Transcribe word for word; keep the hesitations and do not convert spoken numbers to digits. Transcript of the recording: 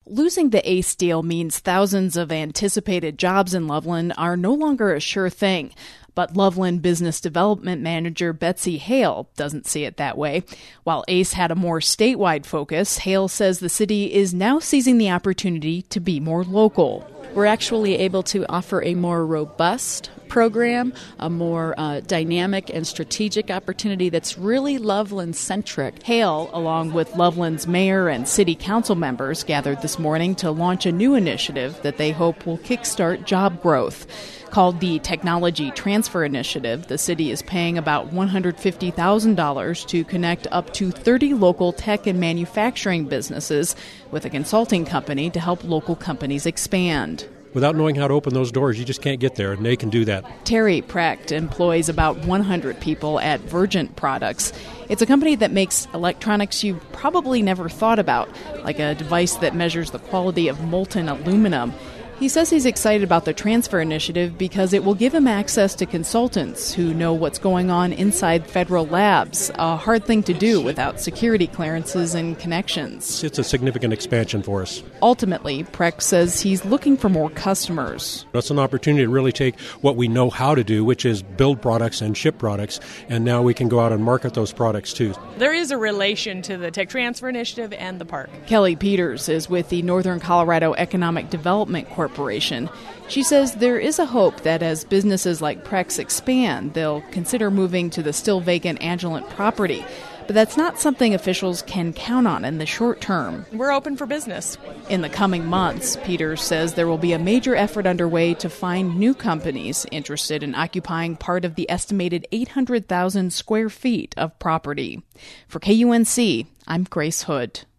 Losing the ACE deal means thousands of anticipated jobs in Loveland are no longer a sure thing. But Loveland Business Development Manager Betsy Hale doesn't see it that way. While ACE had a more statewide focus, Hale says the city is now seizing the opportunity to be more local. We're actually able to offer a more robust program, a more uh, dynamic and strategic opportunity that's really Loveland-centric. Hale, along with Loveland's mayor and city council members, gathered this morning to launch a new initiative that they hope will kickstart job growth. Called the Technology Transfer Initiative, the city is paying about one hundred fifty thousand dollars to connect up to thirty local tech and manufacturing businesses with a consulting company to help local companies expand. Without knowing how to open those doors, you just can't get there, and they can do that. Terry Precht employs about one hundred people at Vergent Products. It's a company that makes electronics you probably never thought about, like a device that measures the quality of molten aluminum. He says he's excited about the transfer initiative because it will give him access to consultants who know what's going on inside federal labs, a hard thing to do without security clearances and connections. It's a significant expansion for us. Ultimately, Precht says he's looking for more customers. That's an opportunity to really take what we know how to do, which is build products and ship products, and now we can go out and market those products too. There is a relation to the Tech Transfer Initiative and the park. Kelly Peters is with the Northern Colorado Economic Development Corporation. She says there is a hope that as businesses like Precht's expand, they'll consider moving to the still vacant Agilent property. But that's not something officials can count on in the short term. We're open for business. In the coming months, Peters says there will be a major effort underway to find new companies interested in occupying part of the estimated eight hundred thousand square feet of property. For K U N C, I'm Grace Hood.